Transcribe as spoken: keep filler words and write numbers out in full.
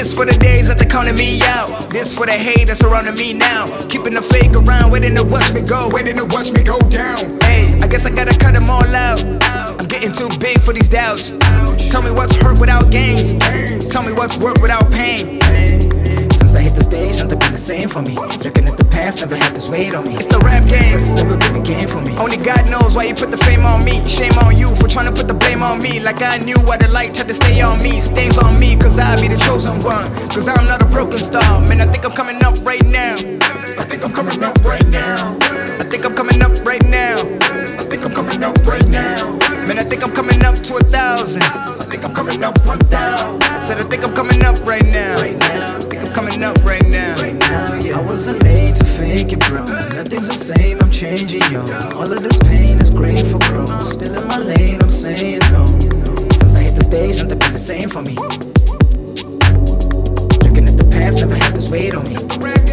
This for the days that they counting me out. This for the hate that's surrounding me now. Keeping the fake around, waiting to watch me go, waiting to watch me go down. Hey, I guess I gotta cut them all out. I'm getting too big for these doubts. Tell me what's hurt without gains. Tell me what's work without pain. Since I hit the stage, nothing been the same for me. Looking at the past, never had this weight on me. It's the rap game, but it's never been a game for me. Only God knows why you put the fame on me. Shame on you for trying to put the blame on me. Like I knew why the light had to stay on me. Stains on me, cause I be the chosen one. Cause I'm not a broken star. Man, I think I'm coming up right now. I think I'm coming up right now. I think I'm coming up right now. I think I'm coming up right now. Man, I think I'm coming up to a thousand. I think I'm coming up one thousand. Said I think I'm coming up right now. Right now. I think I'm coming up right now. Right now, yeah. I wasn't made to fake it, bro. Nothing's the same, I'm changing, yo. All of this pain is great for growth. Still in my lane, I'm saying no. Since I hit the stage, nothing been the same for me. Looking at the past, never had this weight on me.